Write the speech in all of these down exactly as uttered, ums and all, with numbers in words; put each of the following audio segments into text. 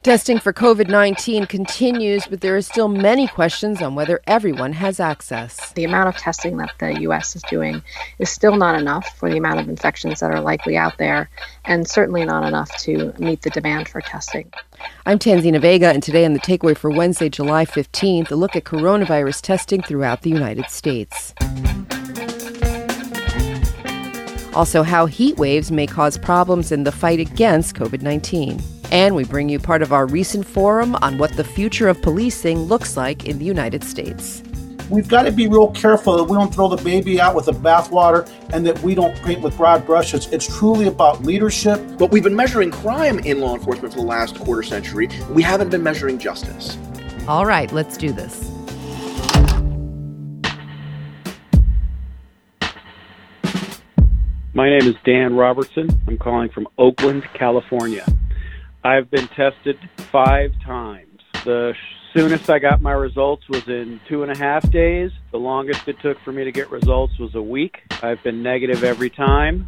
Testing for covid nineteen continues, but there are still many questions on whether everyone has access. The amount of testing that the U S is doing is still not enough for the amount of infections that are likely out there, and certainly not enough to meet the demand for testing. I'm Tanzina Vega, and today on The Takeaway for Wednesday, July fifteenth, a look at coronavirus testing throughout the United States. Also, how heat waves may cause problems in the fight against covid nineteen. And we bring you part of our recent forum on what the future of policing looks like in the United States. We've got to be real careful that we don't throw the baby out with the bathwater and that we don't paint with broad brushes. It's truly about leadership. But we've been measuring crime in law enforcement for the last quarter century. We haven't been measuring justice. All right, let's do this. My name is Dan Robertson. I'm calling from Oakland, California. I've been tested five times. The soonest I got my results was in two and a half days. The longest it took for me to get results was a week. I've been negative every time.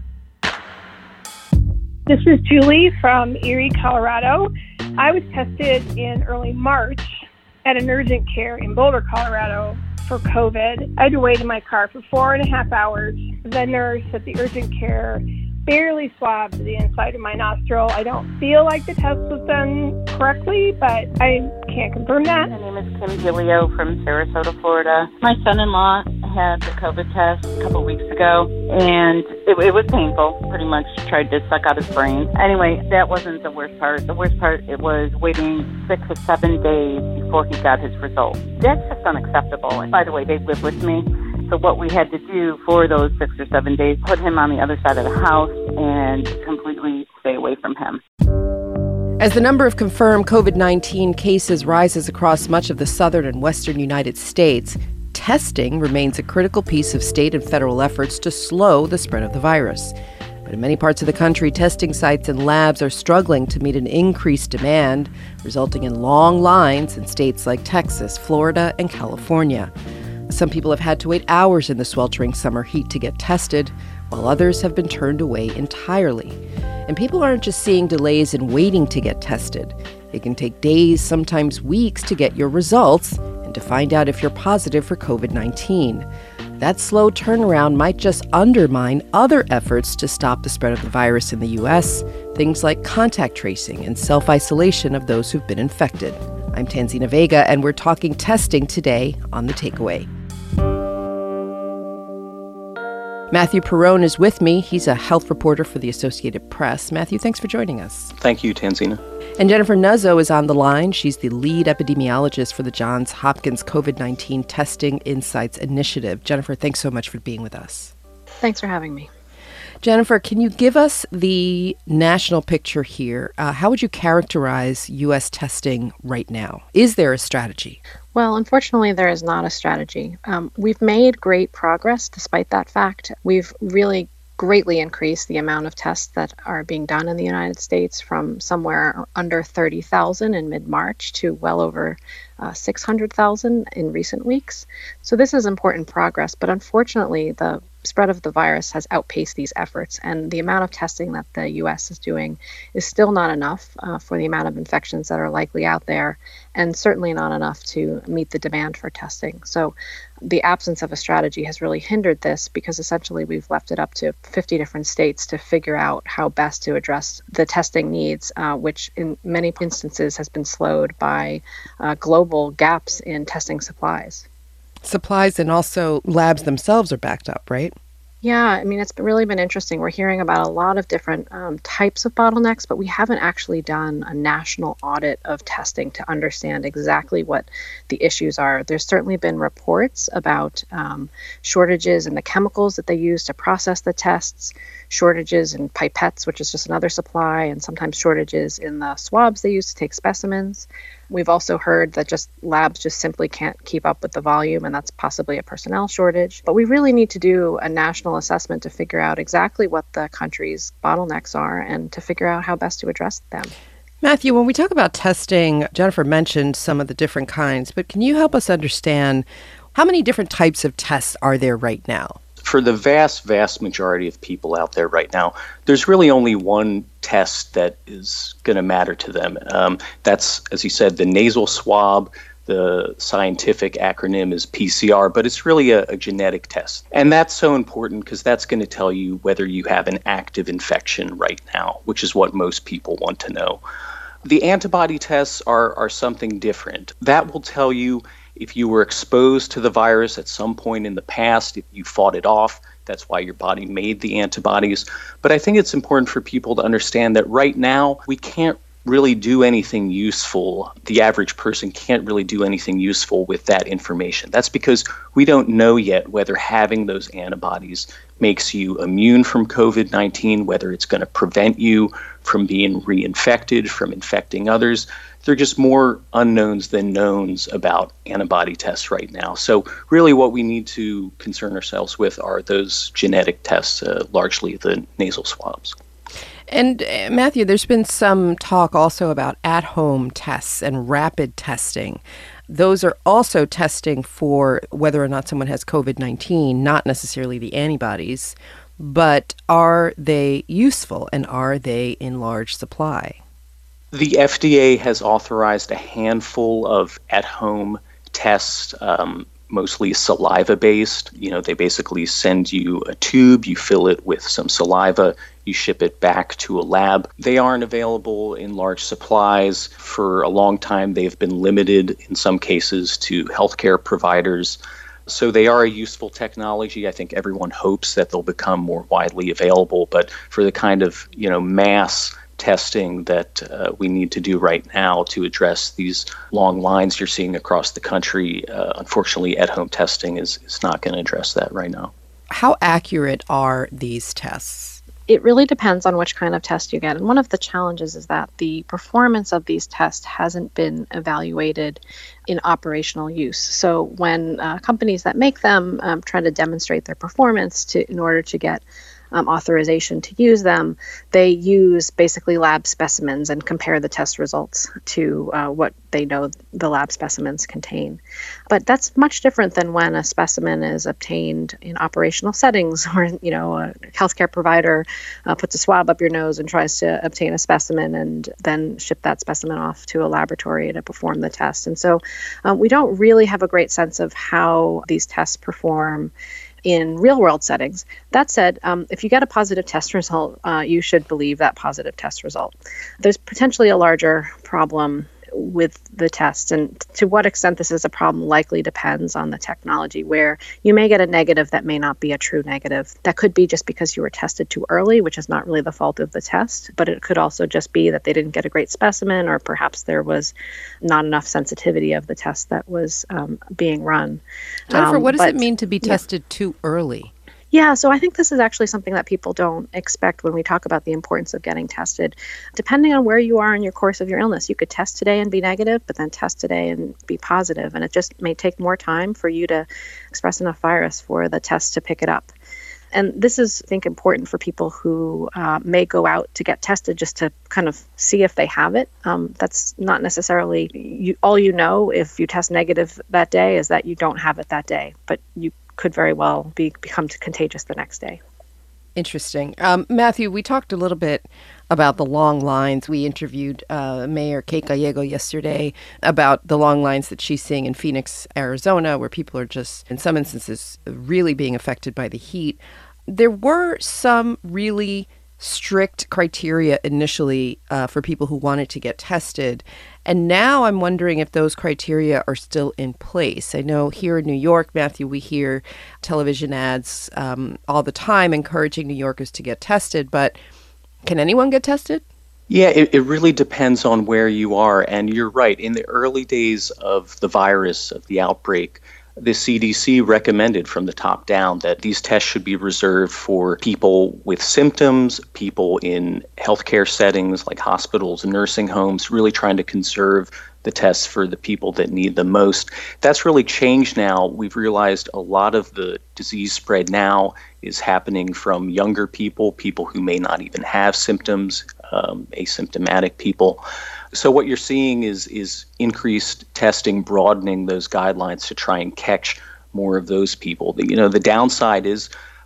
This is Julie from Erie, Colorado. I was tested in early March at an urgent care in Boulder, Colorado for COVID. I had to wait in my car for four and a half hours. The nurse at the urgent care barely swabbed the inside of my nostril. I don't feel like the test was done correctly, but I can't confirm that. My name is Kim Gilio from Sarasota, Florida. My son-in-law had the COVID test a couple weeks ago, and it, it was painful. Pretty much tried to suck out his brain. Anyway, that wasn't the worst part. The worst part, it was waiting six or seven days before he got his results. That's just unacceptable. And by the way, they live with me. So what we had to do for those six or seven days, put him on the other side of the house and completely stay away from him. As the number of confirmed covid nineteen cases rises across much of the southern and western United States, testing remains a critical piece of state and federal efforts to slow the spread of the virus. But in many parts of the country, testing sites and labs are struggling to meet an increased demand, resulting in long lines in states like Texas, Florida, and California. Some people have had to wait hours in the sweltering summer heat to get tested, while others have been turned away entirely. And people aren't just seeing delays in waiting to get tested. It can take days, sometimes weeks, to get your results and to find out if you're positive for covid nineteen. That slow turnaround might just undermine other efforts to stop the spread of the virus in the U S, things like contact tracing and self-isolation of those who've been infected. I'm Tanzina Vega, and we're talking testing today on The Takeaway. Matthew Perrone is with me. He's a health reporter for the Associated Press. Matthew, thanks for joining us. Thank you, Tanzina. And Jennifer Nuzzo is on the line. She's the lead epidemiologist for the Johns Hopkins covid nineteen Testing Insights Initiative. Jennifer, thanks so much for being with us. Thanks for having me. Jennifer, can you give us the national picture here? Uh, how would you characterize U S testing right now? Is there a strategy? Well, unfortunately, there is not a strategy. Um, we've made great progress despite that fact. We've really greatly increased the amount of tests that are being done in the United States from somewhere under thirty thousand in mid-March to well over uh, six hundred thousand in recent weeks. So this is important progress, but unfortunately, the spread of the virus has outpaced these efforts, and the amount of testing that the U S is doing is still not enough uh, for the amount of infections that are likely out there, and certainly not enough to meet the demand for testing. So the absence of a strategy has really hindered this, because essentially we've left it up to fifty different states to figure out how best to address the testing needs, uh, which in many instances has been slowed by uh, global gaps in testing supplies. Supplies and also labs themselves are backed up, right? Yeah, I mean, it's really been interesting. We're hearing about a lot of different um, types of bottlenecks, but we haven't actually done a national audit of testing to understand exactly what the issues are. There's certainly been reports about um, shortages in the chemicals that they use to process the tests, shortages in pipettes, which is just another supply, and sometimes shortages in the swabs they use to take specimens. We've also heard that just labs just simply can't keep up with the volume, and that's possibly a personnel shortage. But we really need to do a national assessment to figure out exactly what the country's bottlenecks are and to figure out how best to address them. Matthew, when we talk about testing, Jennifer mentioned some of the different kinds, but can you help us understand how many different types of tests are there right now? For the vast, vast majority of people out there right now, there's really only one test that is going to matter to them. Um, that's, as you said, the nasal swab. The scientific acronym is P C R, but it's really a, a genetic test. And that's so important because that's going to tell you whether you have an active infection right now, which is what most people want to know. The antibody tests are, are something different. That will tell you if you were exposed to the virus at some point in the past, if you fought it off. That's why your body made the antibodies. But I think it's important for people to understand that right now we can't really do anything useful. The average person can't really do anything useful with that information. That's because we don't know yet whether having those antibodies makes you immune from covid nineteen, whether it's going to prevent you from being reinfected, from infecting others. There are just more unknowns than knowns about antibody tests right now. So really what we need to concern ourselves with are those genetic tests, uh, largely the nasal swabs. And uh, Matthew, there's been some talk also about at-home tests and rapid testing. Those are also testing for whether or not someone has covid nineteen, not necessarily the antibodies, but are they useful and are they in large supply? The F D A has authorized a handful of at-home tests, um, mostly saliva-based. You know, they basically send you a tube, you fill it with some saliva, you ship it back to a lab. They aren't available in large supplies. For a long time, they've been limited in some cases to healthcare providers. So they are a useful technology. I think everyone hopes that they'll become more widely available, but for the kind of, you know, mass testing that uh, we need to do right now to address these long lines you're seeing across the country, uh, unfortunately, at-home testing is, is not going to address that right now. How accurate are these tests? It really depends on which kind of test you get. And one of the challenges is that the performance of these tests hasn't been evaluated in operational use. So when uh, companies that make them um, try to demonstrate their performance to in order to get Um, authorization to use them, they use basically lab specimens and compare the test results to uh, what they know the lab specimens contain. But that's much different than when a specimen is obtained in operational settings, where, you know, a healthcare provider uh, puts a swab up your nose and tries to obtain a specimen and then ship that specimen off to a laboratory to perform the test. And so um, we don't really have a great sense of how these tests perform in real-world settings. That said, um, if you get a positive test result, uh, you should believe that positive test result. There's potentially a larger problem with the test, and to what extent this is a problem likely depends on the technology, where you may get a negative that may not be a true negative. That could be just because you were tested too early, which is not really the fault of the test, but it could also just be that they didn't get a great specimen, or perhaps there was not enough sensitivity of the test that was um, being run. Jennifer, um, what does but, it mean to be yeah. tested too early? Yeah, so I think this is actually something that people don't expect when we talk about the importance of getting tested. Depending on where you are in your course of your illness, you could test today and be negative, but then test today and be positive. And it just may take more time for you to express enough virus for the test to pick it up. And this is, I think, important for people who uh, may go out to get tested just to kind of see if they have it. Um, that's not necessarily you, all you know if you test negative that day is that you don't have it that day, but you could very well be become contagious the next day. Interesting. Um, Matthew, we talked a little bit about the long lines. We interviewed uh, Mayor Kate Gallego yesterday about the long lines that she's seeing in Phoenix, Arizona, where people are just, in some instances, really being affected by the heat. There were some really strict criteria initially uh, for people who wanted to get tested. And now I'm wondering if those criteria are still in place. I know here in New York, Matthew, we hear television ads um, all the time encouraging New Yorkers to get tested, but can anyone get tested? Yeah, it, it really depends on where you are. And you're right. In the early days of the virus, of the outbreak, the C D C recommended from the top down that these tests should be reserved for people with symptoms, people in healthcare settings like hospitals and nursing homes, really trying to conserve the tests for the people that need them most. That's really changed now. We've realized a lot of the disease spread now is happening from younger people, people who may not even have symptoms, um, asymptomatic people. So what you're seeing is is increased testing, broadening those guidelines to try and catch more of those people. The, you know, the downside is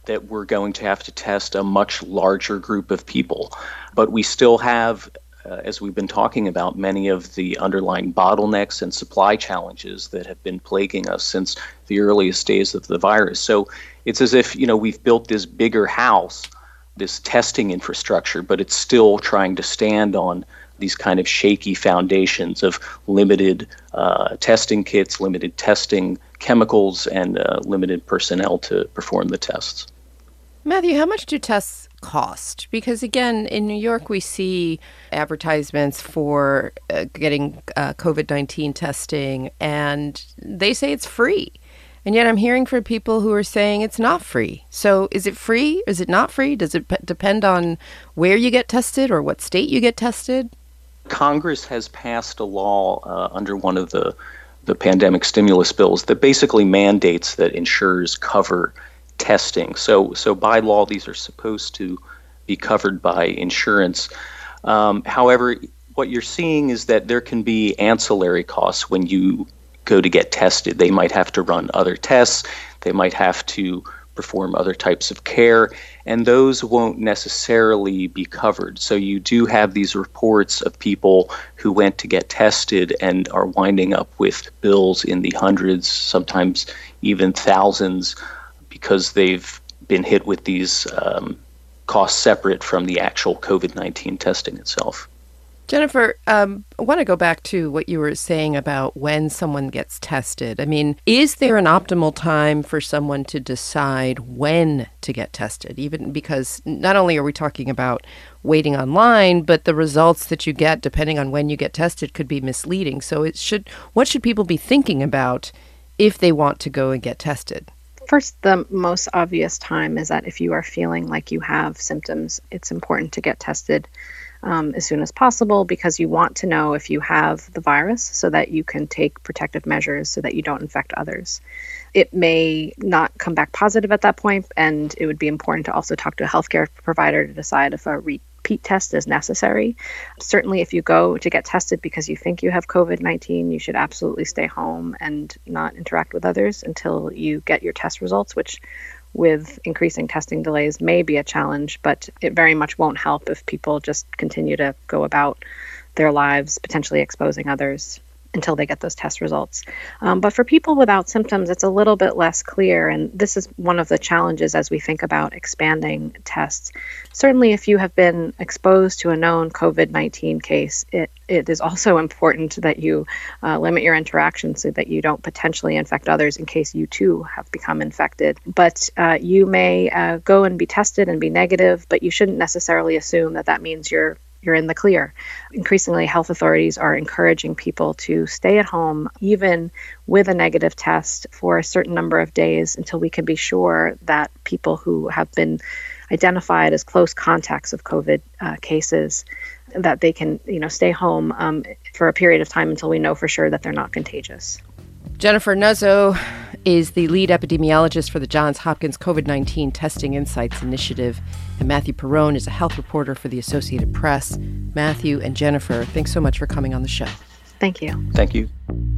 that we're going to have to test a much larger group of people. But we still have, uh, as we've been talking about, many of the underlying bottlenecks and supply challenges that have been plaguing us since the earliest days of the virus. So it's as if, you know, we've built this bigger house, this testing infrastructure, but it's still trying to stand on these kind of shaky foundations of limited uh, testing kits, limited testing chemicals, and uh, limited personnel to perform the tests. Matthew, how much do tests cost? Because again, in New York, we see advertisements for uh, getting uh, COVID nineteen testing, and they say it's free. And yet I'm hearing from people who are saying it's not free. So is it free? Is it not free? Does it p- depend on where you get tested or what state you get tested? Congress has passed a law uh, under one of the, the pandemic stimulus bills that basically mandates that insurers cover testing. So, so by law, these are supposed to be covered by insurance. Um, however, what you're seeing is that there can be ancillary costs when you go to get tested. They might have to run other tests. They might have to perform other types of care, and those won't necessarily be covered. So you do have these reports of people who went to get tested and are winding up with bills in the hundreds, sometimes even thousands, because they've been hit with these um, costs separate from the actual COVID nineteen testing itself. Jennifer, um, I want to go back to what you were saying about when someone gets tested. I mean, is there an optimal time for someone to decide when to get tested? Even because not only are we talking about waiting online, but the results that you get, depending on when you get tested, could be misleading. So it should, what should people be thinking about if they want to go and get tested? First, the most obvious time is that if you are feeling like you have symptoms, it's important to get tested Um, as soon as possible, because you want to know if you have the virus so that you can take protective measures so that you don't infect others. It may not come back positive at that point, and it would be important to also talk to a healthcare provider to decide if a repeat test is necessary. Certainly, if you go to get tested because you think you have COVID nineteen, you should absolutely stay home and not interact with others until you get your test results, which with increasing testing delays may be a challenge, but it very much won't help if people just continue to go about their lives, potentially exposing others until they get those test results. Um, but for people without symptoms, it's a little bit less clear, and this is one of the challenges as we think about expanding tests. Certainly, if you have been exposed to a known COVID nineteen case, it, it is also important that you uh, limit your interactions so that you don't potentially infect others in case you too have become infected. But uh, you may uh, go and be tested and be negative, but you shouldn't necessarily assume that that means you're you're in the clear. Increasingly, health authorities are encouraging people to stay at home, even with a negative test, for a certain number of days until we can be sure that people who have been identified as close contacts of COVID uh, cases, that they can, you know, stay home um, for a period of time until we know for sure that they're not contagious. Jennifer Nuzzo is the lead epidemiologist for the Johns Hopkins COVID nineteen Testing Insights Initiative, and Matthew Perrone is a health reporter for the Associated Press. Matthew and Jennifer, thanks so much for coming on the show. Thank you. Thank you.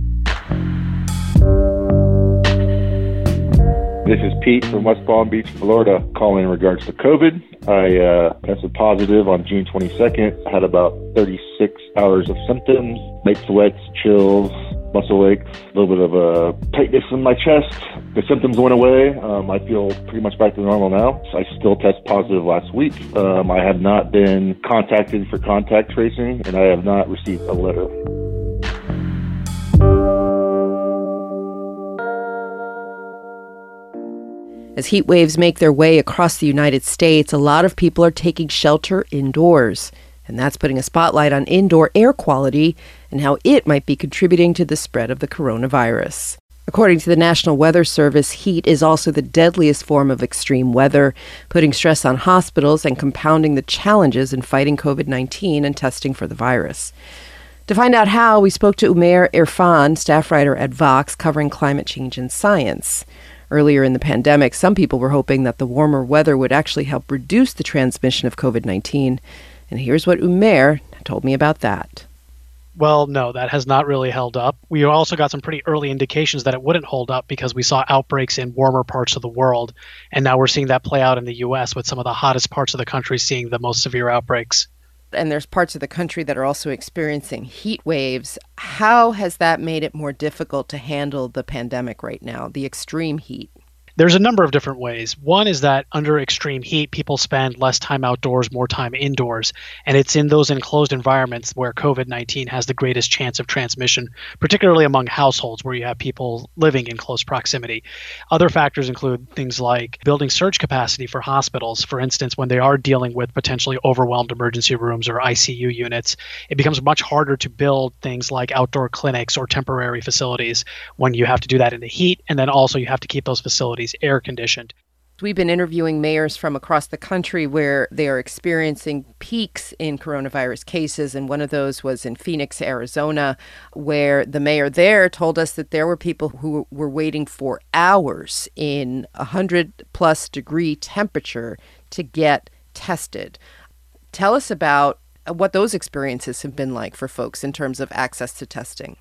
This is Pete from West Palm Beach, Florida, calling in regards to COVID. I uh, tested positive on June twenty-second. I had about thirty-six hours of symptoms, night sweats, chills, muscle aches, a little bit of a tightness in my chest. The symptoms went away. Um, I feel pretty much back to normal now. So I still test positive last week. Um, I have not been contacted for contact tracing, and I have not received a letter. As heat waves make their way across the United States, a lot of people are taking shelter indoors. And that's putting a spotlight on indoor air quality and how it might be contributing to the spread of the coronavirus. According to the National Weather Service, heat is also the deadliest form of extreme weather, putting stress on hospitals and compounding the challenges in fighting COVID nineteen and testing for the virus. To find out how, we spoke to Umair Irfan, staff writer at Vox, covering climate change and science. Earlier in the pandemic, some people were hoping that the warmer weather would actually help reduce the transmission of COVID nineteen. And here's what Umair told me about that. Well, no, that has not really held up. We also got some pretty early indications that it wouldn't hold up because we saw outbreaks in warmer parts of the world. And now we're seeing that play out in the U S with some of the hottest parts of the country seeing the most severe outbreaks. And there's parts of the country that are also experiencing heat waves. How has that made it more difficult to handle the pandemic right now, the extreme heat? There's a number of different ways. One is that under extreme heat, people spend less time outdoors, more time indoors. And it's in those enclosed environments where COVID nineteen has the greatest chance of transmission, particularly among households where you have people living in close proximity. Other factors include things like building surge capacity for hospitals. For instance, when they are dealing with potentially overwhelmed emergency rooms or I C U units, it becomes much harder to build things like outdoor clinics or temporary facilities when you have to do that in the heat. And then also you have to keep those facilities air conditioned. We've been interviewing mayors from across the country where they are experiencing peaks in coronavirus cases. And one of those was in Phoenix, Arizona, where the mayor there told us that there were people who were waiting for hours in one hundred plus degree temperature to get tested. Tell us about what those experiences have been like for folks in terms of access to testing.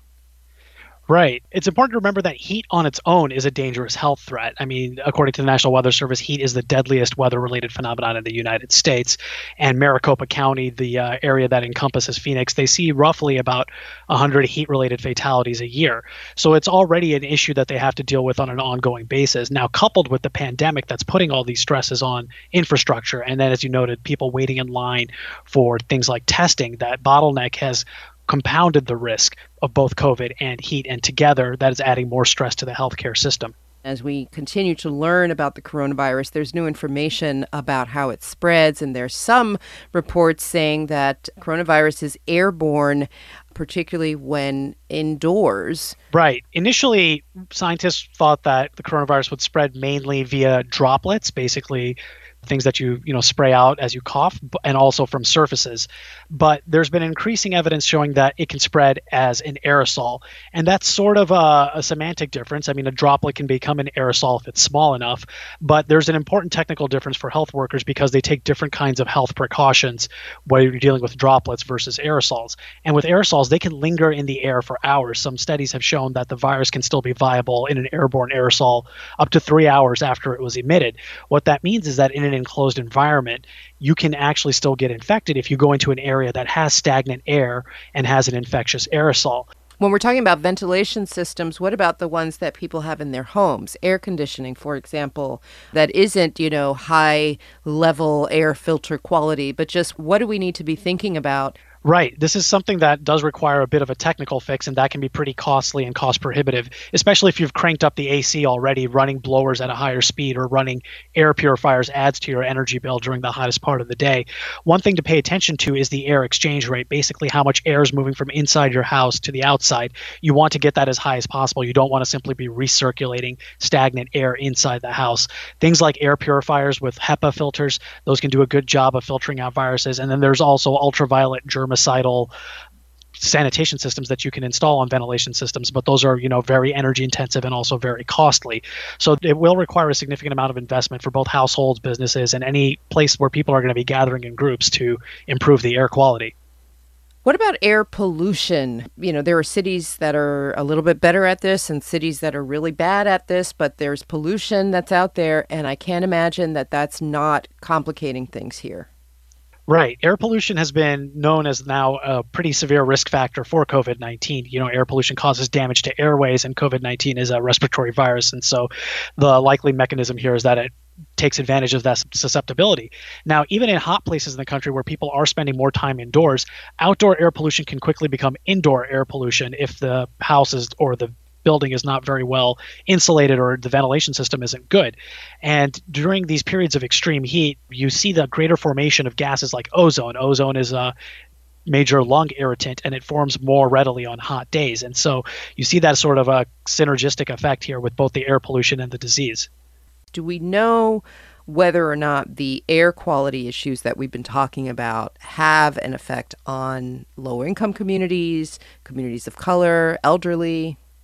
Right. It's important to remember that heat on its own is a dangerous health threat. I mean, according to the National Weather Service, heat is the deadliest weather-related phenomenon in the United States. And Maricopa County, the uh, area that encompasses Phoenix, they see roughly about one hundred heat-related fatalities a year. So it's already an issue that they have to deal with on an ongoing basis. Now, coupled with the pandemic that's putting all these stresses on infrastructure, and then, as you noted, people waiting in line for things like testing, that bottleneck has compounded the risk of both COVID and heat, and together that is adding more stress to the healthcare system. As we continue to learn about the coronavirus, there's new information about how it spreads, and there's some reports saying that coronavirus is airborne, particularly when indoors. Right. Initially, scientists thought that the coronavirus would spread mainly via droplets, basically things that you you know spray out as you cough, and also from surfaces. But there's been increasing evidence showing that it can spread as an aerosol, and that's sort of a, a semantic difference. I mean, a droplet can become an aerosol if it's small enough, but there's an important technical difference for health workers because they take different kinds of health precautions when you're dealing with droplets versus aerosols. And with aerosols, they can linger in the air for hours. Some studies have shown that the virus can still be viable in an airborne aerosol up to three hours after it was emitted. What that means is that in an enclosed environment, you can actually still get infected if you go into an area that has stagnant air and has an infectious aerosol. When we're talking about ventilation systems, what about the ones that people have in their homes? Air conditioning, for example, that isn't, you know, high level air filter quality, but just what do we need to be thinking about? Right. This is something that does require a bit of a technical fix, and that can be pretty costly and cost prohibitive, especially if you've cranked up the A C already. Running blowers at a higher speed or running air purifiers adds to your energy bill during the hottest part of the day. One thing to pay attention to is the air exchange rate, basically how much air is moving from inside your house to the outside. You want to get that as high as possible. You don't want to simply be recirculating stagnant air inside the house. Things like air purifiers with HEPA filters, those can do a good job of filtering out viruses. And then there's also ultraviolet germ germicidal sanitation systems that you can install on ventilation systems, but those are, you know, very energy intensive and also very costly. So it will require a significant amount of investment for both households, businesses, and any place where people are going to be gathering in groups to improve the air quality. What about air pollution? You know, there are cities that are a little bit better at this and cities that are really bad at this, but there's pollution that's out there, and I can't imagine that that's not complicating things here. Right. Air pollution has been known as now a pretty severe risk factor for COVID nineteen. You know, air pollution causes damage to airways, and COVID nineteen is a respiratory virus. And so the likely mechanism here is that it takes advantage of that susceptibility. Now, even in hot places in the country where people are spending more time indoors, outdoor air pollution can quickly become indoor air pollution if the houses or the building is not very well insulated or the ventilation system isn't good. And during these periods of extreme heat, you see the greater formation of gases like ozone. Ozone is a major lung irritant, and it forms more readily on hot days. And so you see that sort of a synergistic effect here with both the air pollution and the disease. Do we know whether or not the air quality issues that we've been talking about have an effect on lower income communities, communities of color, elderly?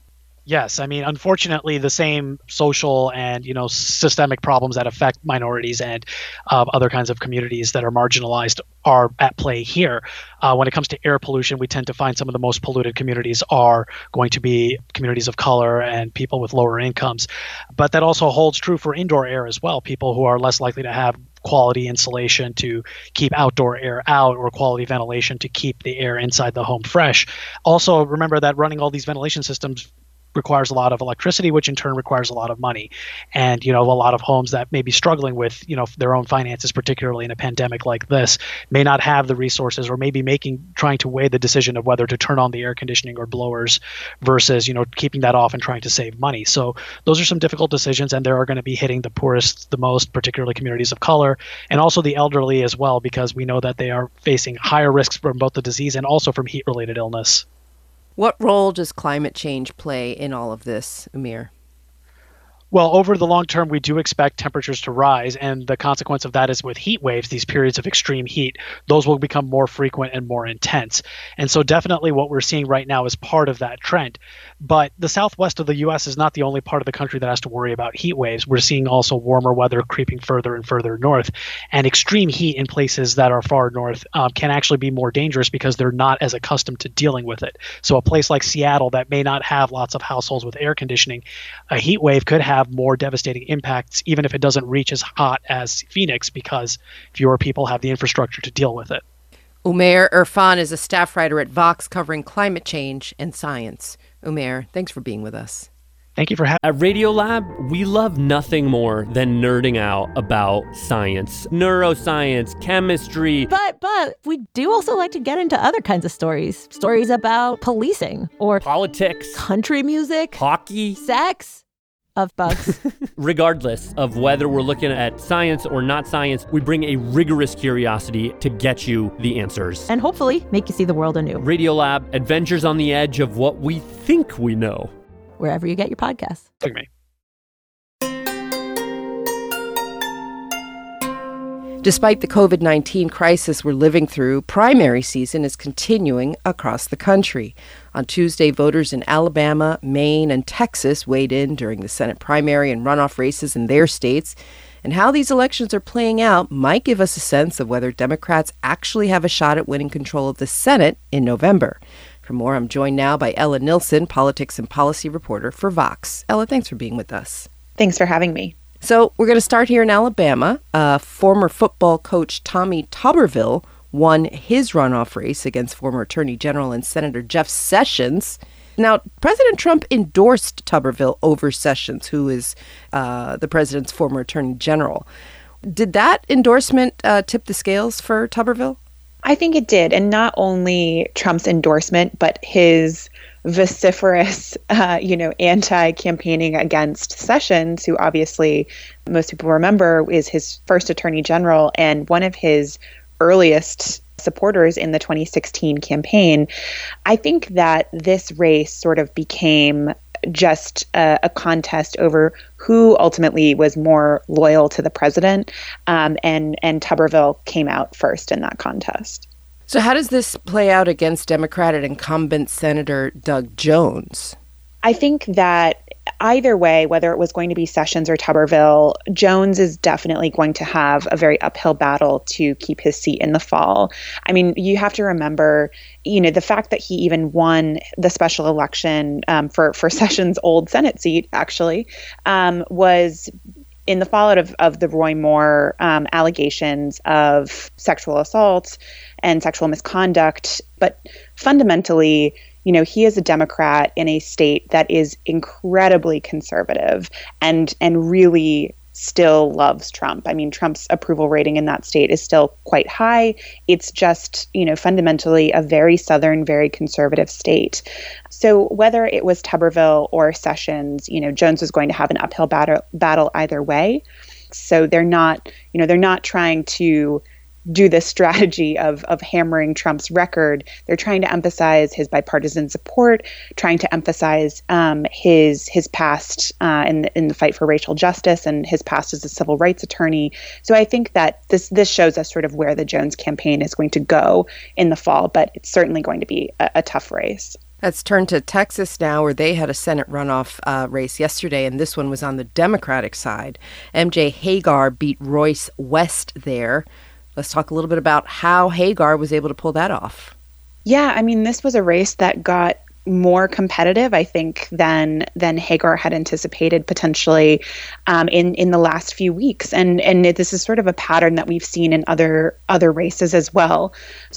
Yes, I mean, unfortunately, the same social and, you know, systemic problems that affect minorities and uh, other kinds of communities that are marginalized are at play here. Uh, when it comes to air pollution, we tend to find some of the most polluted communities are going to be communities of color and people with lower incomes. But that also holds true for indoor air as well. People who are less likely to have quality insulation to keep outdoor air out or quality ventilation to keep the air inside the home fresh. Also, remember that running all these ventilation systems requires a lot of electricity, which in turn requires a lot of money. And, you know, a lot of homes that may be struggling with, you know, their own finances, particularly in a pandemic like this, may not have the resources or maybe making, trying to weigh the decision of whether to turn on the air conditioning or blowers versus, you know, keeping that off and trying to save money. So those are some difficult decisions, and they are going to be hitting the poorest the most, particularly communities of color, and also the elderly as well, because we know that they are facing higher risks from both the disease and also from heat-related illness. What role does climate change play in all of this, Umir? Well, over the long term, we do expect temperatures to rise, and the consequence of that is with heat waves, these periods of extreme heat, those will become more frequent and more intense. And so definitely what we're seeing right now is part of that trend. But the southwest of the U S is not the only part of the country that has to worry about heat waves. We're seeing also warmer weather creeping further and further north. And extreme heat in places that are far north um, can actually be more dangerous because they're not as accustomed to dealing with it. So a place like Seattle that may not have lots of households with air conditioning, a heat wave could have have more devastating impacts, even if it doesn't reach as hot as Phoenix, because fewer people have the infrastructure to deal with it. Umair Irfan is a staff writer at Vox covering climate change and science. Umair, thanks for being with us. Thank you for having me. At Radiolab, we love nothing more than nerding out about science, neuroscience, chemistry. But but we do also like to get into other kinds of stories. Stories about policing or politics, country music, hockey, sex. Of bugs. Regardless of whether we're looking at science or not science, we bring a rigorous curiosity to get you the answers. And hopefully make you see the world anew. Radiolab, adventures on the edge of what we think we know. Wherever you get your podcasts. Look at me. Despite the covid nineteen crisis we're living through, primary season is continuing across the country. On Tuesday, voters in Alabama, Maine, and Texas weighed in during the Senate primary and runoff races in their states. And how these elections are playing out might give us a sense of whether Democrats actually have a shot at winning control of the Senate in November. For more, I'm joined now by Ella Nilsen, politics and policy reporter for Vox. Ella, thanks for being with us. Thanks for having me. So we're going to start here in Alabama. Uh, former football coach Tommy Tuberville won his runoff race against former Attorney General and Senator Jeff Sessions. Now, President Trump endorsed Tuberville over Sessions, who is uh, the president's former Attorney General. Did that endorsement uh, tip the scales for Tuberville? I think it did. And not only Trump's endorsement, but his vociferous, uh, you know, anti-campaigning against Sessions, who obviously most people remember is his first attorney general and one of his earliest supporters in the twenty sixteen campaign. I think that this race sort of became just a, a contest over who ultimately was more loyal to the president, um, and and Tuberville came out first in that contest. So how does this play out against Democratic incumbent Senator Doug Jones? I think that either way, whether it was going to be Sessions or Tuberville, Jones is definitely going to have a very uphill battle to keep his seat in the fall. I mean, you have to remember, you know, the fact that he even won the special election um, for, for Sessions' old Senate seat, actually, um, was in the fallout of, of the Roy Moore um, allegations of sexual assault and sexual misconduct. But fundamentally, you know, he is a Democrat in a state that is incredibly conservative and and really still loves Trump. I mean, Trump's approval rating in that state is still quite high. It's just, you know, fundamentally a very Southern, very conservative state. So whether it was Tuberville or Sessions, you know, Jones was going to have an uphill battle, battle either way. So they're not, you know, they're not trying to do this strategy of of hammering Trump's record. They're trying to emphasize his bipartisan support, trying to emphasize um, his his past uh, in the, in the fight for racial justice and his past as a civil rights attorney. So I think that this this shows us sort of where the Jones campaign is going to go in the fall, but it's certainly going to be a, a tough race. Let's turn to Texas now, where they had a Senate runoff uh, race yesterday, and this one was on the Democratic side. M J Hagar beat Royce West there. Let's talk a little bit about how Hagar was able to pull that off. Yeah, I mean, this was a race that got more competitive, I think, than than Hagar had anticipated potentially um, in in the last few weeks, and and it, this is sort of a pattern that we've seen in other other races as well.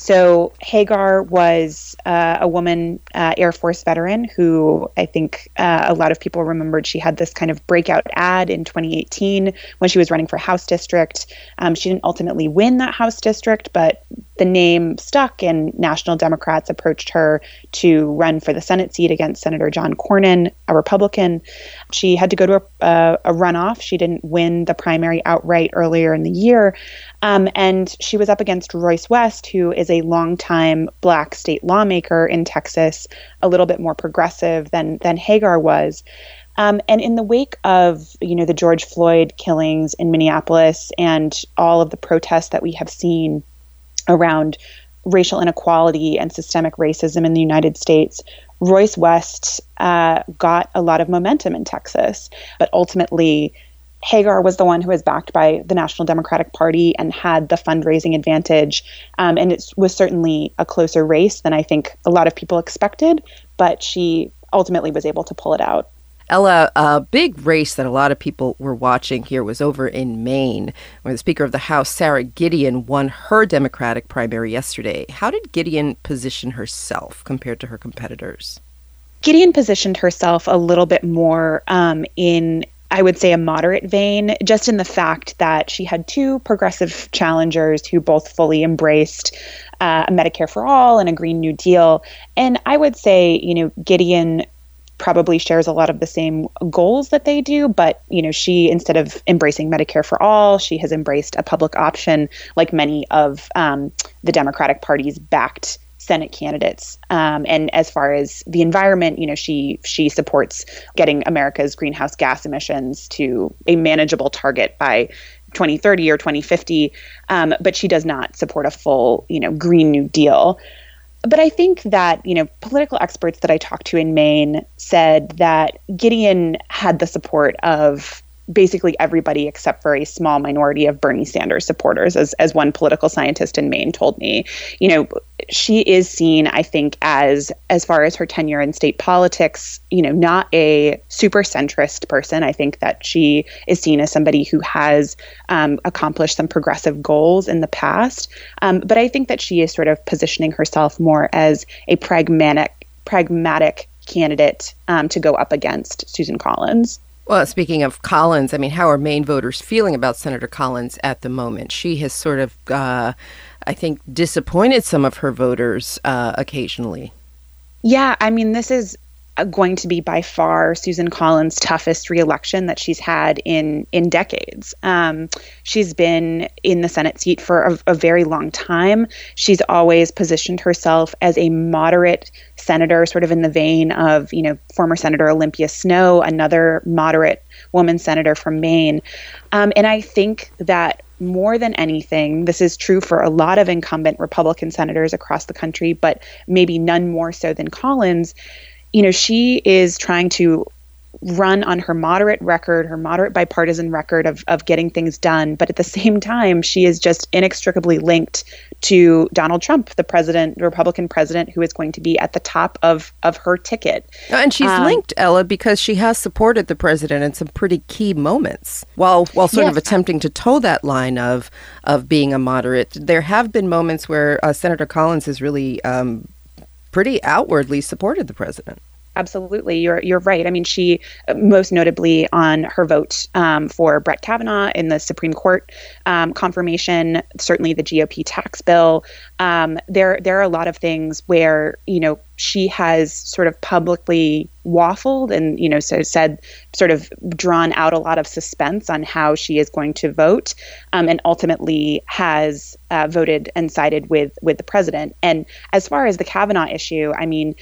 So Hagar was uh, a woman uh, Air Force veteran who I think uh, a lot of people remembered. She had this kind of breakout ad in twenty eighteen when she was running for House District. Um, she didn't ultimately win that House District, but the name stuck, and National Democrats approached her to run for the Senate seat against Senator John Cornyn, a Republican. She had to go to a, uh, a runoff. She didn't win the primary outright earlier in the year. Um, and she was up against Royce West, who is a longtime Black state lawmaker in Texas, a little bit more progressive than than Hagar was. Um, and in the wake of, you know, the George Floyd killings in Minneapolis and all of the protests that we have seen around racial inequality and systemic racism in the United States, Royce West uh, got a lot of momentum in Texas. But ultimately, Hagar was the one who was backed by the National Democratic Party and had the fundraising advantage. Um, and it was certainly a closer race than I think a lot of people expected, but she ultimately was able to pull it out. Ella, a big race that a lot of people were watching here was over in Maine, where the Speaker of the House, Sarah Gideon, won her Democratic primary yesterday. How did Gideon position herself compared to her competitors? Gideon positioned herself a little bit more um, in, I would say, a moderate vein, just in the fact that she had two progressive challengers who both fully embraced uh, Medicare for All and a Green New Deal. And I would say, you know, Gideon probably shares a lot of the same goals that they do, but, you know, she, instead of embracing Medicare for All, she has embraced a public option like many of um, the Democratic Party's backed Senate candidates. Um, and as far as the environment, you know, she she supports getting America's greenhouse gas emissions to a manageable target by twenty thirty or twenty fifty, um, but she does not support a full, you know, Green New Deal. But I think that, you know, political experts that I talked to in Maine said that Gideon had the support of basically everybody except for a small minority of Bernie Sanders supporters, as as one political scientist in Maine told me. You know, she is seen, I think, as, as far as her tenure in state politics, you know, not a super centrist person. I think that she is seen as somebody who has um, accomplished some progressive goals in the past. Um, but I think that she is sort of positioning herself more as a pragmatic, pragmatic candidate um, to go up against Susan Collins. Well, speaking of Collins, I mean, how are Maine voters feeling about Senator Collins at the moment? She has sort of, uh, I think, disappointed some of her voters uh, occasionally. Yeah, I mean, this is going to be by far Susan Collins' toughest reelection that she's had in in decades. Um, she's been in the Senate seat for a, a very long time. She's always positioned herself as a moderate senator, sort of in the vein of, you know, former Senator Olympia Snowe, another moderate woman senator from Maine. Um, and I think that more than anything, this is true for a lot of incumbent Republican senators across the country, but maybe none more so than Collins. You know, she is trying to run on her moderate record, her moderate bipartisan record of, of getting things done. But at the same time, she is just inextricably linked to Donald Trump, the president, the Republican president, who is going to be at the top of, of her ticket. And she's um, linked, Ella, because she has supported the president in some pretty key moments. While while sort yes. of attempting to toe that line of, of being a moderate, there have been moments where uh, Senator Collins has really um, pretty outwardly supported the president. Absolutely. You're you're right. I mean, she most notably on her vote um, for Brett Kavanaugh in the Supreme Court um, confirmation, certainly the G O P tax bill. Um, there there are a lot of things where, you know, she has sort of publicly waffled and, you know, so said, sort of drawn out a lot of suspense on how she is going to vote, um, and ultimately has uh, voted and sided with with the president. And as far as the Kavanaugh issue, I mean,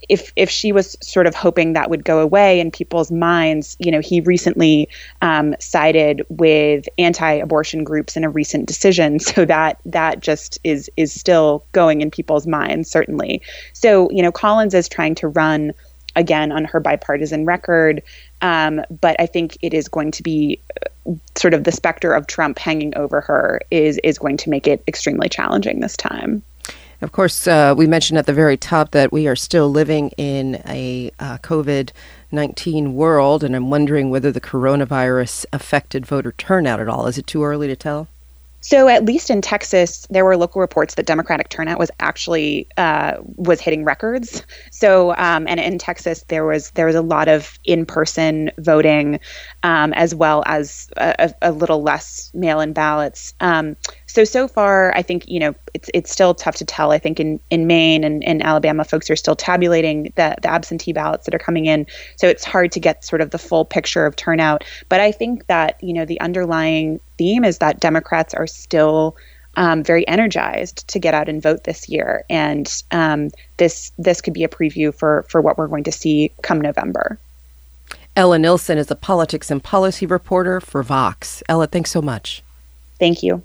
if if she was sort of hoping that would go away in people's minds, you know, he recently um, sided with anti-abortion groups in a recent decision, so that that just is is still going in people's minds, certainly. So, you know, Collins is trying to run again on her bipartisan record, um, but I think it is going to be uh, sort of the specter of Trump hanging over her is is going to make it extremely challenging this time. Of course, uh, we mentioned at the very top that we are still living in a uh, COVID nineteen world, and I'm wondering whether the coronavirus affected voter turnout at all. Is it too early to tell? So at least in Texas, there were local reports that Democratic turnout was actually uh, was hitting records. So um, and in Texas, there was there was a lot of in-person voting, um, as well as a, a little less mail-in ballots. Um, so so far, I think you know it's it's still tough to tell. I think in, in Maine and in Alabama, folks are still tabulating the, the absentee ballots that are coming in. So it's hard to get sort of the full picture of turnout. But I think that you know the underlying theme is that Democrats are still um, very energized to get out and vote this year, and um, this this could be a preview for for what we're going to see come November. Ella Nilsen is a politics and policy reporter for Vox. Ella, thanks so much. Thank you.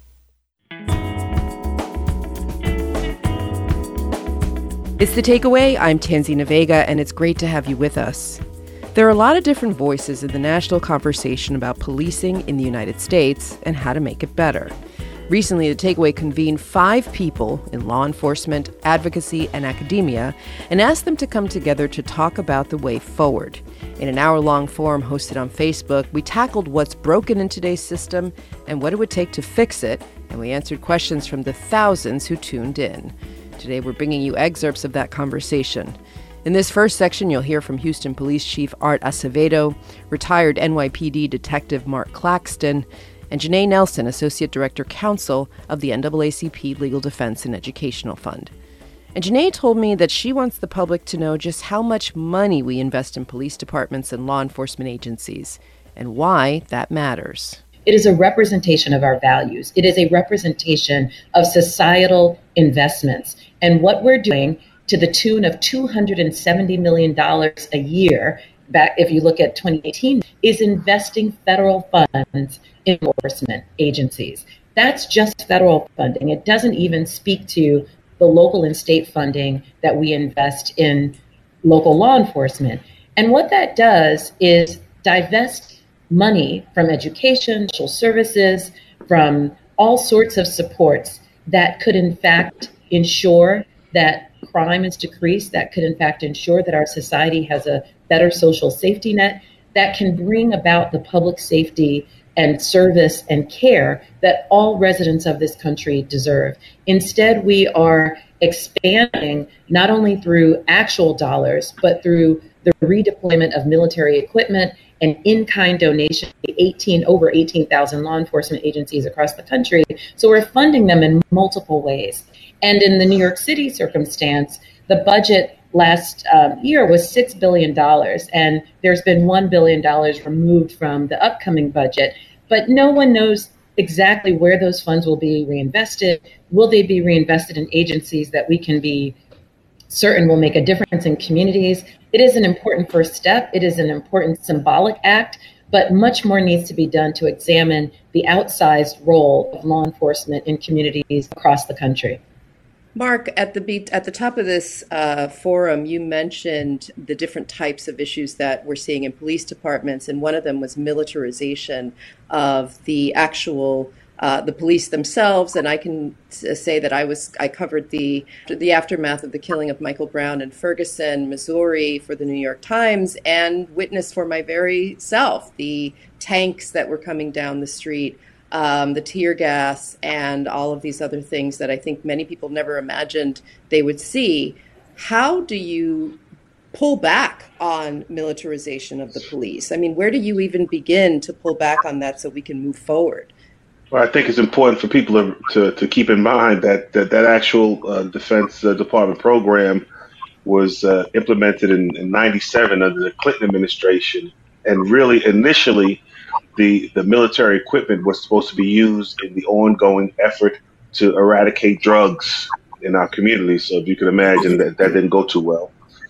It's The Takeaway. I'm Tanzina Vega, and it's great to have you with us. There are a lot of different voices in the national conversation about policing in the United States and how to make it better. Recently, The Takeaway convened five people in law enforcement, advocacy, and academia and asked them to come together to talk about the way forward. In an hour-long forum hosted on Facebook, we tackled what's broken in today's system and what it would take to fix it, and we answered questions from the thousands who tuned in. Today, we're bringing you excerpts of that conversation. In this first section, you'll hear from Houston Police Chief Art Acevedo, retired N Y P D Detective Mark Claxton, and Janae Nelson, Associate Director Counsel of the N double A C P Legal Defense and Educational Fund. And Janae told me that she wants the public to know just how much money we invest in police departments and law enforcement agencies, and why that matters. It is a representation of our values. It is a representation of societal investments. And what we're doing to the tune of two hundred seventy million dollars a year, back if you look at twenty eighteen, is investing federal funds in enforcement agencies. That's just federal funding. It doesn't even speak to the local and state funding that we invest in local law enforcement. And what that does is divest money from education, social services, from all sorts of supports that could in fact ensure that crime is decreased, that could in fact ensure that our society has a better social safety net, that can bring about the public safety and service and care that all residents of this country deserve. Instead, we are expanding not only through actual dollars, but through the redeployment of military equipment and in-kind donation to eighteen over eighteen thousand law enforcement agencies across the country. So we're funding them in multiple ways. And in the New York City circumstance, the budget last um, year was six billion dollars, and there's been one billion dollars removed from the upcoming budget. But no one knows exactly where those funds will be reinvested. Will they be reinvested in agencies that we can be certain will make a difference in communities? It is an important first step. It is an important symbolic act, but much more needs to be done to examine the outsized role of law enforcement in communities across the country. Mark, at the be- at the top of this uh, forum, you mentioned the different types of issues that we're seeing in police departments, and one of them was militarization of the actual uh, the police themselves. And I can say that I was I covered the the aftermath of the killing of Michael Brown in Ferguson, Missouri, for the New York Times, and witnessed for my very self the tanks that were coming down the street. Um, the tear gas and all of these other things that I think many people never imagined they would see. How do you pull back on militarization of the police? I mean, where do you even begin to pull back on that so we can move forward? Well, I think it's important for people to to, to keep in mind that that, that actual uh, Defense uh, Department program was uh, implemented in, in ninety-seven under the Clinton administration, and really initially The, the military equipment was supposed to be used in the ongoing effort to eradicate drugs in our community. So if you can imagine, that that didn't go too well.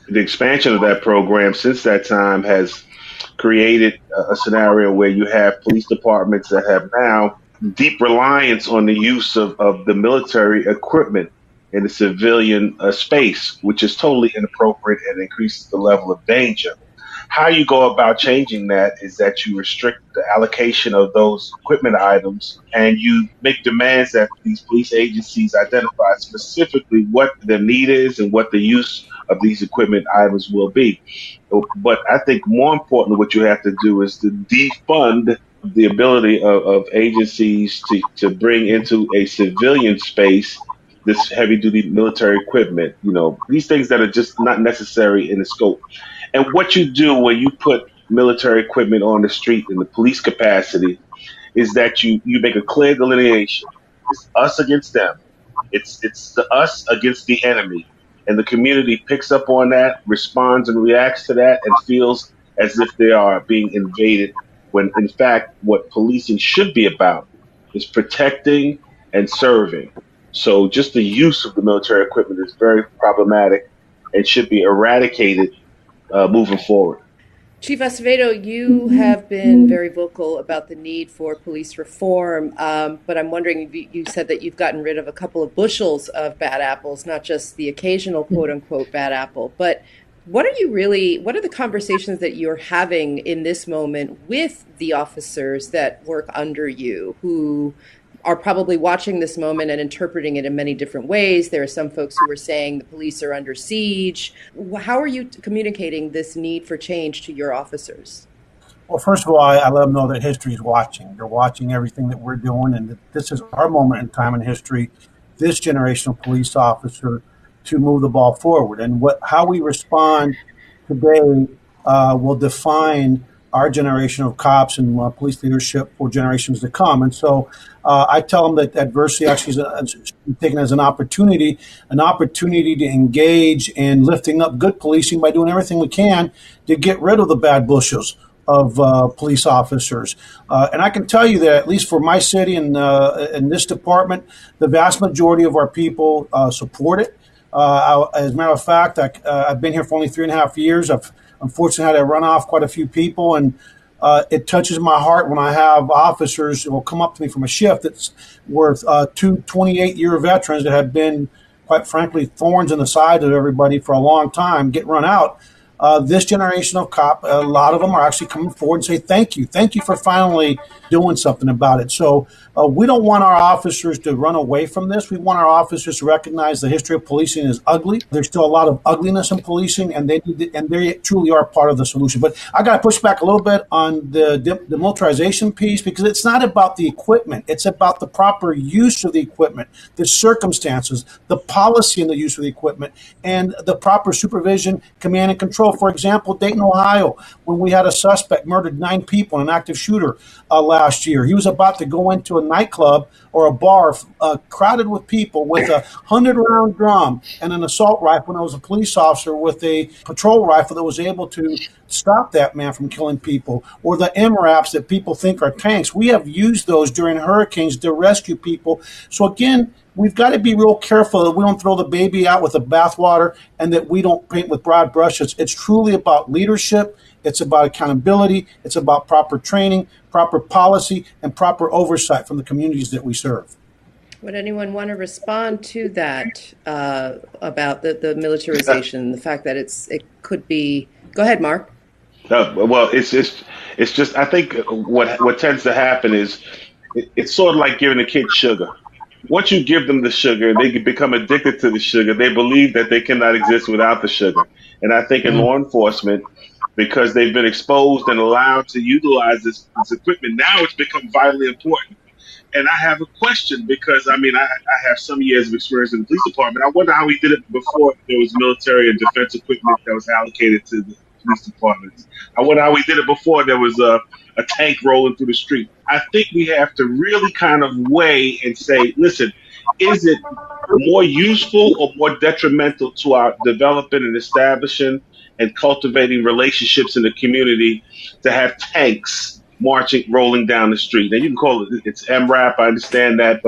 the expansion of that program since that time has created a scenario where you have police departments that have now deep reliance on the use of, of the military equipment in the civilian uh, space, which is totally inappropriate and increases the level of danger. How you go about changing that is that you restrict the allocation of those equipment items and you make demands that these police agencies identify specifically what the need is and what the use of these equipment items will be. But I think more importantly, what you have to do is to defund the ability of, of agencies to, to bring into a civilian space this heavy duty military equipment, you know, these things that are just not necessary in the scope. And what you do when you put military equipment on the street in the police capacity is that you, you make a clear delineation. It's us against them. It's it's the us against the enemy. And the community picks up on that, responds and reacts to that, and feels as if they are being invaded, when in fact what policing should be about is protecting and serving. So just the use of the military equipment is very problematic and should be eradicated Uh, moving forward. Chief Acevedo, you have been very vocal about the need for police reform, um, but I'm wondering, you said that you've gotten rid of a couple of bushels of bad apples, not just the occasional quote unquote bad apple. But what are you really, what are the conversations that you're having in this moment with the officers that work under you, who are probably watching this moment and interpreting it in many different ways? There are some folks who are saying the police are under siege. How are you communicating this need for change to your officers? Well, first of all, I, I let them know that history is watching. They're watching everything that we're doing, and that this is our moment in time in history, this generation of police officer, to move the ball forward. And what how we respond today uh, will define our generation of cops and uh, police leadership for generations to come. And so uh, I tell them that adversity actually is, a, is taken as an opportunity, an opportunity to engage in lifting up good policing by doing everything we can to get rid of the bad bushels of uh, police officers. Uh, and I can tell you that at least for my city and uh, in this department, the vast majority of our people uh, support it. Uh, I, as a matter of fact, I, uh, I've been here for only three and a half years. I've unfortunately had to run off quite a few people, and uh, it touches my heart when I have officers who will come up to me from a shift that's worth uh, two twenty-eight-year veterans that have been, quite frankly, thorns in the side of everybody for a long time, get run out. Uh, this generation of cop, a lot of them are actually coming forward and say, thank you. Thank you for finally doing something about it. So uh, we don't want our officers to run away from this. We want our officers to recognize the history of policing is ugly. There's still a lot of ugliness in policing, and they need to, and they truly are part of the solution. But I got to push back a little bit on the, the, the militarization piece, because it's not about the equipment. It's about the proper use of the equipment, the circumstances, the policy in the use of the equipment, and the proper supervision, command, and control. For example, Dayton, Ohio, when we had a suspect murdered nine people, an active shooter uh, last year. He was about to go into a nightclub or a bar uh, crowded with people with a hundred-round drum and an assault rifle, and there was a police officer with a patrol rifle that was able to stop that man from killing people. Or the M RAPs that people think are tanks. We have used those during hurricanes to rescue people. So again, we've got to be real careful that we don't throw the baby out with the bathwater and that we don't paint with broad brushes. It's truly about leadership. It's about accountability. It's about proper training, proper policy, and proper oversight from the communities that we serve. Would anyone want to respond to that uh, about the, the militarization, the fact that it's it could be? Go ahead, Mark. Uh, well, it's just, it's just. I think what what tends to happen is it, it's sort of like giving a kid sugar. Once you give them the sugar, they can become addicted to the sugar. They believe that they cannot exist without the sugar. And I think in mm-hmm. law enforcement, because they've been exposed and allowed to utilize this, this equipment, now it's become vitally important. And I have a question because, I mean, I, I have some years of experience in the police department. I wonder how we did it before there was military and defense equipment that was allocated to the police departments. I wonder how we did it before there was a, a tank rolling through the street. I think we have to really kind of weigh and say, listen, is it more useful or more detrimental to our developing and establishing and cultivating relationships in the community to have tanks marching, rolling down the street? Now, you can call it, it's M RAP, I understand that, but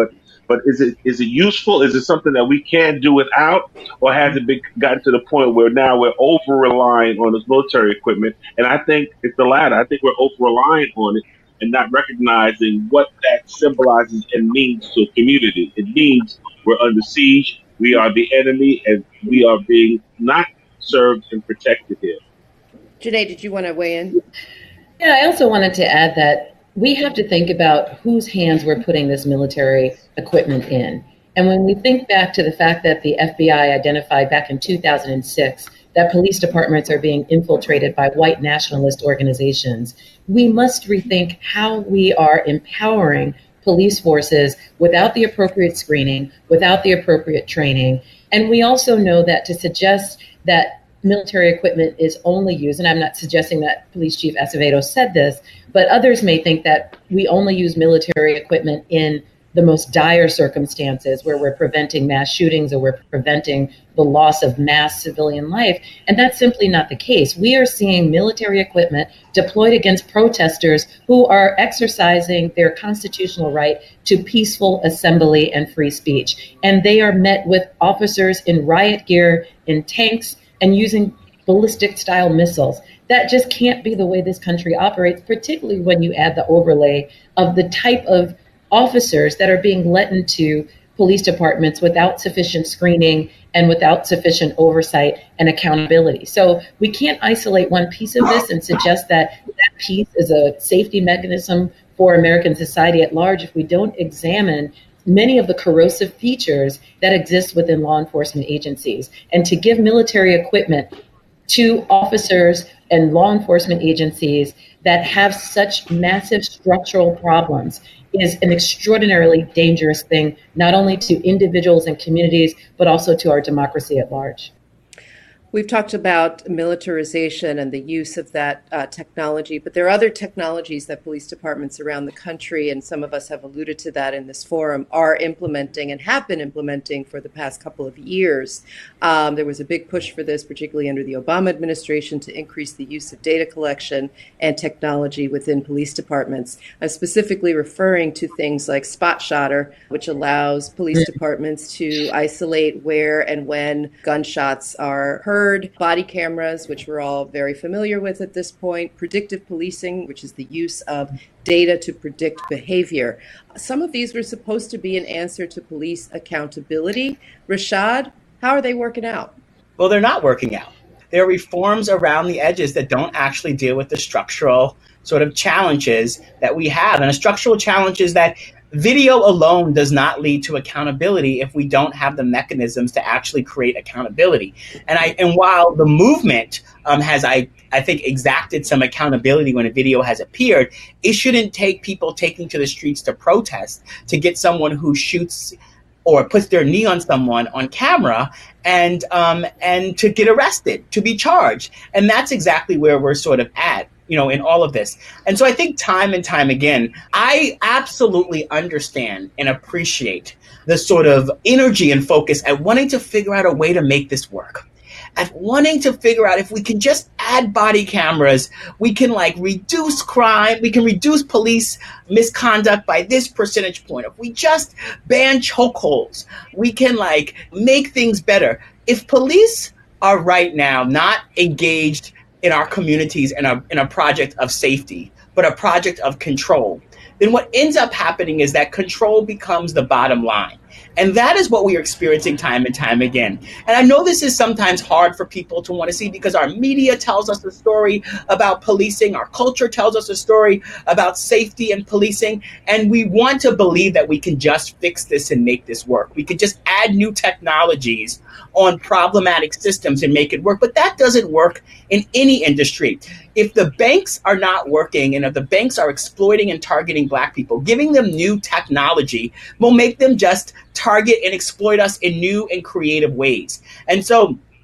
But is it is it useful? Is it something that we can do without? Or has it been gotten to the point where now we're over-relying on this military equipment? And I think it's the latter. I think we're over-reliant on it and not recognizing what that symbolizes and means to a community. It means we're under siege, we are the enemy, and we are being not served and protected here. Janae, did you want to weigh in? Yeah, I also wanted to add that we have to think about whose hands we're putting this military equipment in. And when we think back to the fact that the F B I identified back in two thousand six that police departments are being infiltrated by white nationalist organizations, we must rethink how we are empowering police forces without the appropriate screening, without the appropriate training. And we also know that to suggest that military equipment is only used, and I'm not suggesting that Police Chief Acevedo said this, but others may think that we only use military equipment in the most dire circumstances where we're preventing mass shootings or we're preventing the loss of mass civilian life. And that's simply not the case. We are seeing military equipment deployed against protesters who are exercising their constitutional right to peaceful assembly and free speech. And they are met with officers in riot gear, in tanks, and using ballistic style missiles. That just can't be the way this country operates, particularly when you add the overlay of the type of officers that are being let into police departments without sufficient screening and without sufficient oversight and accountability. So we can't isolate one piece of this and suggest that that piece is a safety mechanism for American society at large if we don't examine many of the corrosive features that exist within law enforcement agencies. And to give military equipment to officers and law enforcement agencies that have such massive structural problems is an extraordinarily dangerous thing, not only to individuals and communities, but also to our democracy at large. We've talked about militarization and the use of that uh, technology, but there are other technologies that police departments around the country, and some of us have alluded to that in this forum, are implementing and have been implementing for the past couple of years. Um, there was a big push for this, particularly under the Obama administration, to increase the use of data collection and technology within police departments. I'm specifically referring to things like SpotShotter, which allows police departments to isolate where and when gunshots are heard. Body cameras, which we're all very familiar with at this point, predictive policing, which is the use of data to predict behavior. Some of these were supposed to be an answer to police accountability. Rashad, how are they working out? Well, they're not working out. There are reforms around the edges that don't actually deal with the structural sort of challenges that we have. And a structural challenge is that video alone does not lead to accountability if we don't have the mechanisms to actually create accountability. And I and while the movement um, has, I, I think, exacted some accountability when a video has appeared, it shouldn't take people taking to the streets to protest to get someone who shoots or puts their knee on someone on camera and um, and to get arrested, to be charged. And that's exactly where we're sort of at, you know, in all of this. And so I think time and time again, I absolutely understand and appreciate the sort of energy and focus at wanting to figure out a way to make this work. At wanting to figure out if we can just add body cameras, we can like reduce crime, we can reduce police misconduct by this percentage point. If we just ban chokeholds, we can like make things better. If police are right now not engaged in our communities in a, in a project of safety, but a project of control, then what ends up happening is that control becomes the bottom line. And that is what we are experiencing time and time again. And I know this is sometimes hard for people to want to see because our media tells us a story about policing, our culture tells us a story about safety and policing, and we want to believe that we can just fix this and make this work. We could just add new technologies on problematic systems and make it work, but that doesn't work in any industry. If the banks are not working and if the banks are exploiting and targeting Black people, giving them new technology will make them just target and exploit us in new and creative ways. And so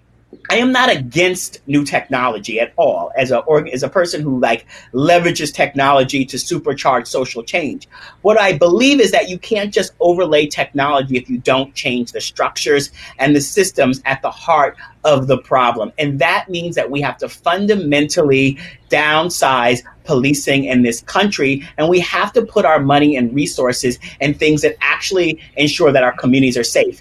I am not against new technology at all as a or as a person who like leverages technology to supercharge social change. What I believe is that you can't just overlay technology if you don't change the structures and the systems at the heart of the problem. And that means that we have to fundamentally downsize policing in this country, and we have to put our money and resources in things that actually ensure that our communities are safe.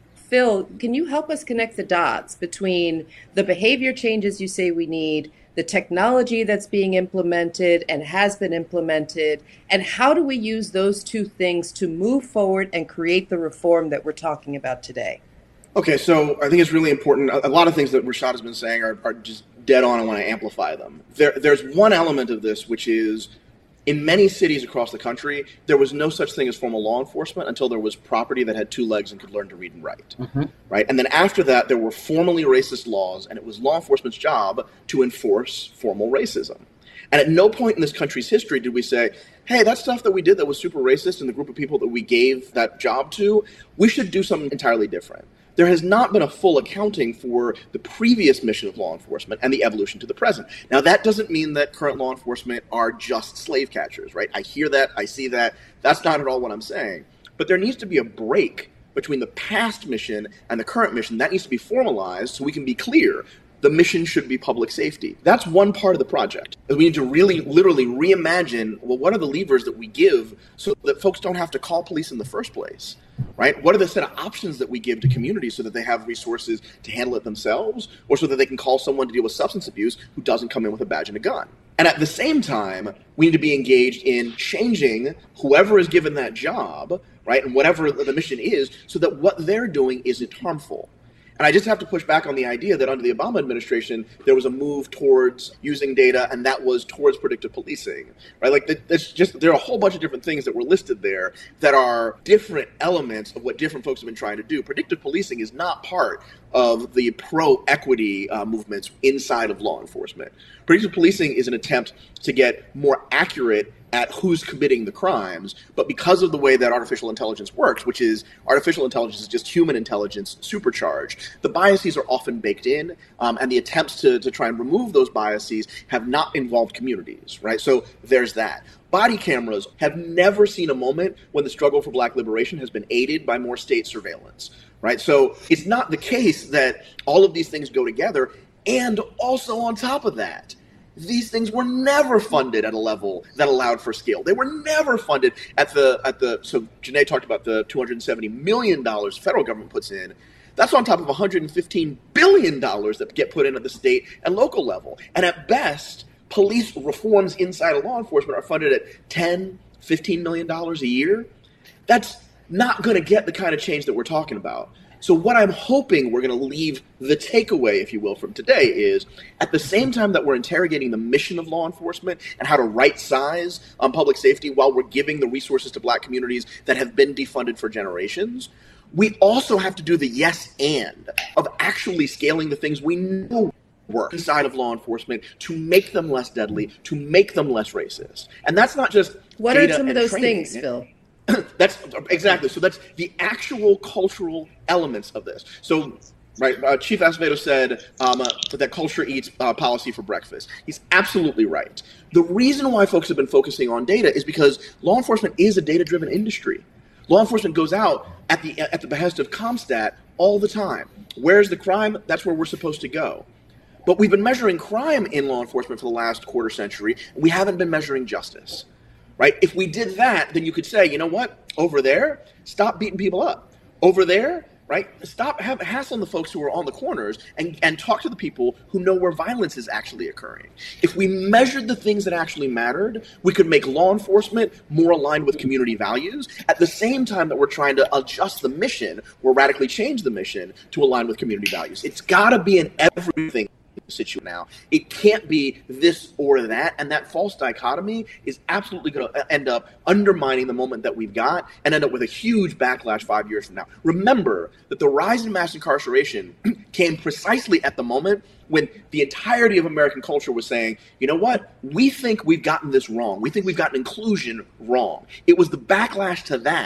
Phil, can you help us connect the dots between the behavior changes you say we need, the technology that's being implemented and has been implemented, and how do we use those two things to move forward and create the reform that we're talking about today? Okay, so I think it's really important. A lot of things that Rashad has been saying are, are just dead on. I want to amplify them. There, there's one element of this, which is in many cities across the country, there was no such thing as formal law enforcement until there was property that had two legs and could learn to read and write, mm-hmm. right? And then after that, there were formally racist laws, and it was law enforcement's job to enforce formal racism. And at no point in this country's history did we say, hey, that stuff that we did that was super racist and the group of people that we gave that job to, we should do something entirely different. There has not been a full accounting for the previous mission of law enforcement and the evolution to the present. Now, that doesn't mean that current law enforcement are just slave catchers, right? I hear that, I see that. That's not at all what I'm saying. But there needs to be a break between the past mission and the current mission. That needs to be formalized so we can be clear. The mission should be public safety. That's one part of the project. We need to really, literally reimagine, well, what are the levers that we give so that folks don't have to call police in the first place, right? What are the set of options that we give to communities so that they have resources to handle it themselves, or so that they can call someone to deal with substance abuse who doesn't come in with a badge and a gun? And at the same time, we need to be engaged in changing whoever is given that job, right, and whatever the mission is, so that what they're doing isn't harmful. And I just have to push back on the idea that under the Obama administration, there was a move towards using data, and that was towards predictive policing, right? Like, that's just, there are a whole bunch of different things that were listed there that are different elements of what different folks have been trying to do. Predictive policing is not part of the pro-equity uh, movements inside of law enforcement. Predictive policing is an attempt to get more accurate at who's committing the crimes, but because of the way that artificial intelligence works, which is artificial intelligence is just human intelligence supercharged, the biases are often baked in, um, and the attempts to, to try and remove those biases have not involved communities, right? So there's that. Body cameras have never seen a moment when the struggle for Black liberation has been aided by more state surveillance, right? So it's not the case that all of these things go together, and also on top of that, these things were never funded at a level that allowed for scale. They were never funded at the, at the. so Janae talked about the two hundred seventy million dollars the federal government puts in. That's on top of one hundred fifteen billion dollars that get put in at the state and local level. And at best, police reforms inside of law enforcement are funded at ten, fifteen million dollars a year. That's not going to get the kind of change that we're talking about. So what I'm hoping we're going to leave the takeaway, if you will, from today is at the same time that we're interrogating the mission of law enforcement and how to right size um, public safety while we're giving the resources to Black communities that have been defunded for generations, we also have to do the yes and of actually scaling the things we know work inside of law enforcement to make them less deadly, to make them less racist. And that's not just what data are some of and those training. things, Phil? That's exactly. So that's the actual cultural elements of this. So, right, uh, Chief Acevedo said um, uh, that culture eats uh, policy for breakfast. He's absolutely right. The reason why folks have been focusing on data is because law enforcement is a data-driven industry. Law enforcement goes out at the at the behest of CompStat all the time. Where's the crime? That's where we're supposed to go. But we've been measuring crime in law enforcement for the last quarter century, and we haven't been measuring justice. Right? If we did that, then you could say, you know what? Over there, stop beating people up. Over there, right? Stop have, hassling the folks who are on the corners and, and talk to the people who know where violence is actually occurring. If we measured the things that actually mattered, we could make law enforcement more aligned with community values at the same time that we're trying to adjust the mission or radically change the mission to align with community values. It's got to be in everything. Situation now. It can't be this or that, and that false dichotomy is absolutely going to end up undermining the moment that we've got and end up with a huge backlash five years from now. Remember that the rise in mass incarceration came precisely at the moment when the entirety of American culture was saying, you know what, we think we've gotten this wrong. We think we've gotten inclusion wrong. It was the backlash to that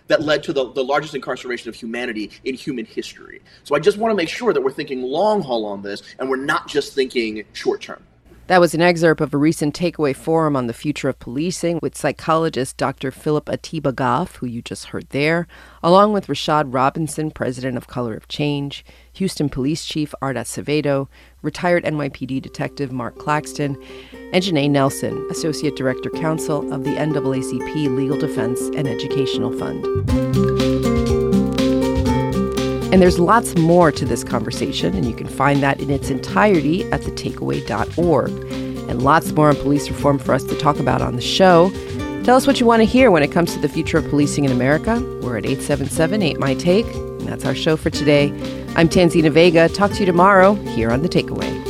that led to the, the largest incarceration of humanity in human history. So I just want to make sure that we're thinking long haul on this and we're not just thinking short term. That was an excerpt of a recent Takeaway Forum on the future of policing with psychologist Doctor Philip Atiba Goff, who you just heard there, along with Rashad Robinson, president of Color of Change, Houston Police Chief Art Acevedo, retired N Y P D Detective Mark Claxton, and Janae Nelson, Associate Director Counsel of the N double A C P Legal Defense and Educational Fund. And there's lots more to this conversation, and you can find that in its entirety at the takeaway dot org. And lots more on police reform for us to talk about on the show. Tell us what you want to hear when it comes to the future of policing in America. We're at eight seven seven, eight, M Y, TAKE, and that's our show for today. I'm Tanzina Vega. Talk to you tomorrow here on The Takeaway.